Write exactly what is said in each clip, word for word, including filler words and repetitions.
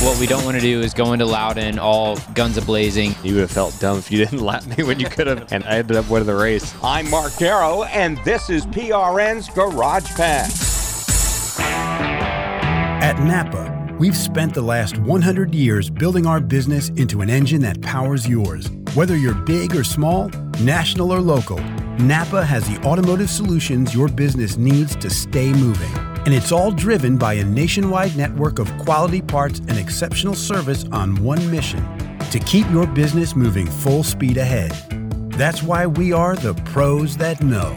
What we don't want to do is go into Loudon all guns a-blazing. You would have felt dumb if you didn't lap me when you could have, and I ended up winning the race. I'm Mark Darrow, and this is P R N's Garage Pass. At Napa, we've spent the last one hundred years building our business into an engine that powers yours. Whether you're big or small, national or local, Napa has the automotive solutions your business needs to stay moving. And it's all driven by a nationwide network of quality parts and exceptional service on one mission: to keep your business moving full speed ahead. That's why we are the pros that know.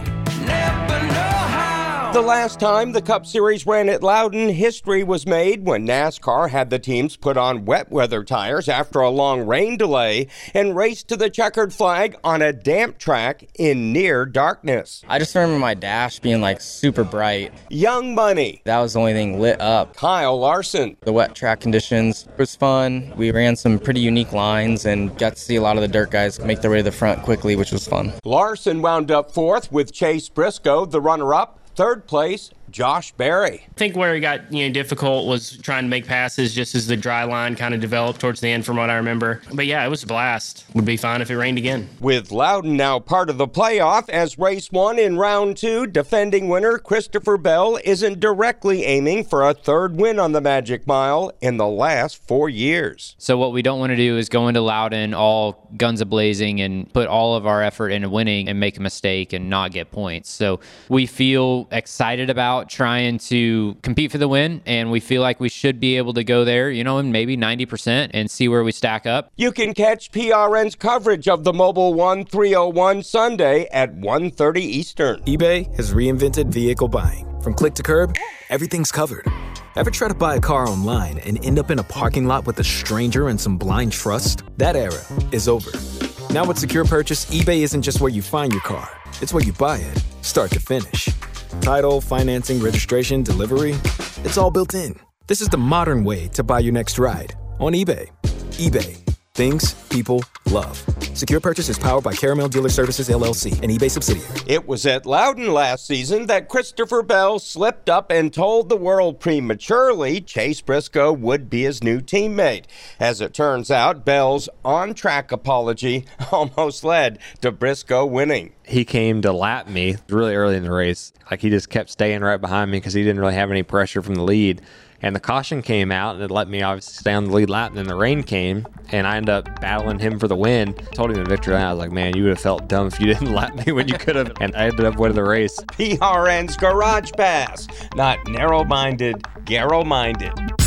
The last time the Cup Series ran at Loudon, history was made when NASCAR had the teams put on wet weather tires after a long rain delay and raced to the checkered flag on a damp track in near darkness. I just remember my dash being like super bright. Young Money. That was the only thing lit up. Kyle Larson. The wet track conditions was fun. We ran some pretty unique lines and got to see a lot of the dirt guys make their way to the front quickly, which was fun. Larson wound up fourth with Chase Briscoe, the runner-up. Third place, Josh Berry. I think where it got you know difficult was trying to make passes just as the dry line kind of developed towards the end from what I remember. But yeah, it was a blast. Would be fine if it rained again. With Loudon now part of the playoff as race one in round two, defending winner Christopher Bell isn't directly aiming for a third win on the Magic Mile in the last four years. So what we don't want to do is go into Loudon all guns a-blazing and put all of our effort into winning and make a mistake and not get points. So we feel excited about trying to compete for the win, and we feel like we should be able to go there, you know, and maybe ninety percent and see where we stack up. You can catch P R N's coverage of the Mobil one three oh one Sunday at one thirty Eastern. eBay has reinvented vehicle buying. From click to curb, everything's covered. Ever try to buy a car online and end up in a parking lot with a stranger and some blind trust? That era is over. Now with Secure Purchase, eBay isn't just where you find your car. It's where you buy it, start to finish. Title, financing, registration, delivery, it's all built in. This is the modern way to buy your next ride on eBay. eBay. Things people love. Secure Purchase is powered by Caramel Dealer Services, L L C, an eBay subsidiary. It was at Loudon last season that Christopher Bell slipped up and told the world prematurely Chase Briscoe would be his new teammate. As it turns out, Bell's on-track apology almost led to Briscoe winning. He came to lap me really early in the race. Like, he just kept staying right behind me because he didn't really have any pressure from the lead. And the caution came out, and it let me obviously stay on the lead lap. And then the rain came, and I ended up battling him for the win. Told him in victory lane, I was like, man, you would have felt dumb if you didn't lap me when you could have. And I ended up winning the race. P R N's Garage Pass. Not narrow-minded, Garrow-minded.